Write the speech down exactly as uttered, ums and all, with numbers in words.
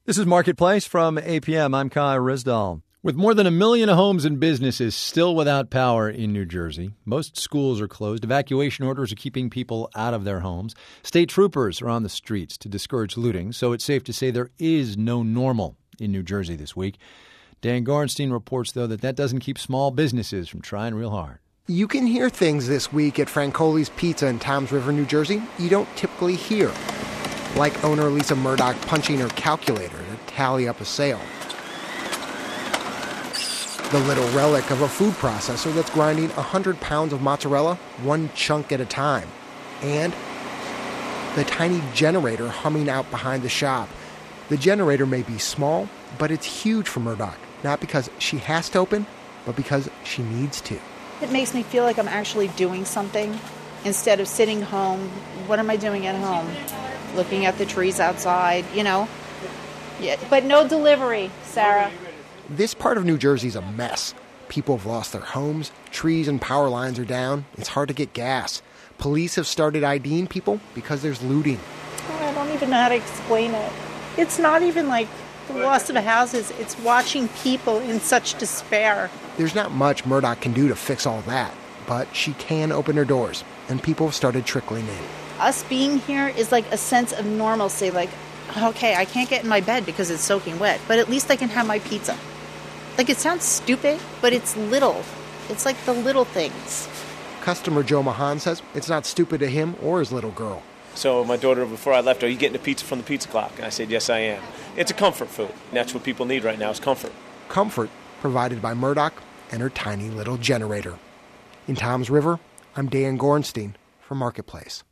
This is Marketplace from A P M. I'm Kai Risdall. With more than a million homes and businesses still without power in New Jersey, most schools are closed. Evacuation orders are keeping people out of their homes. State troopers are on the streets to discourage looting, so it's safe to say there is no normal in New Jersey this week. Dan Gorenstein reports, though, that that doesn't keep small businesses from trying real hard. You can hear things this week at Francoli's Pizza in Toms River, New Jersey, you don't typically hear. Like owner Lisa Murdoch punching her calculator to tally up a sale. The little relic of a food processor that's grinding one hundred pounds of mozzarella one chunk at a time. And the tiny generator humming out behind the shop. The generator may be small, but it's huge for Murdoch. Not because she has to open, but because she needs to. It makes me feel like I'm actually doing something instead of sitting home. What am I doing at home? Looking at the trees outside, you know. Yeah, but no delivery, Sarah. This part of New Jersey's a mess. People have lost their homes, trees and power lines are down, it's hard to get gas. Police have started IDing people because there's looting. Oh, I don't even know how to explain it. It's not even like the loss of houses, it's watching people in such despair. There's not much Murdoch can do to fix all that, but she can open her doors, and people have started trickling in. Us being here is like a sense of normalcy, like, okay, I can't get in my bed because it's soaking wet, but at least I can have my pizza. Like, it sounds stupid, but it's little. It's like the little things. Customer Joe Mahan says it's not stupid to him or his little girl. So my daughter, before I left, are you getting the pizza from the pizza clock? And I said, yes, I am. It's a comfort food. And that's what people need right now is comfort. Comfort provided by Murdoch and her tiny little generator. In Toms River, I'm Dan Gorenstein for Marketplace.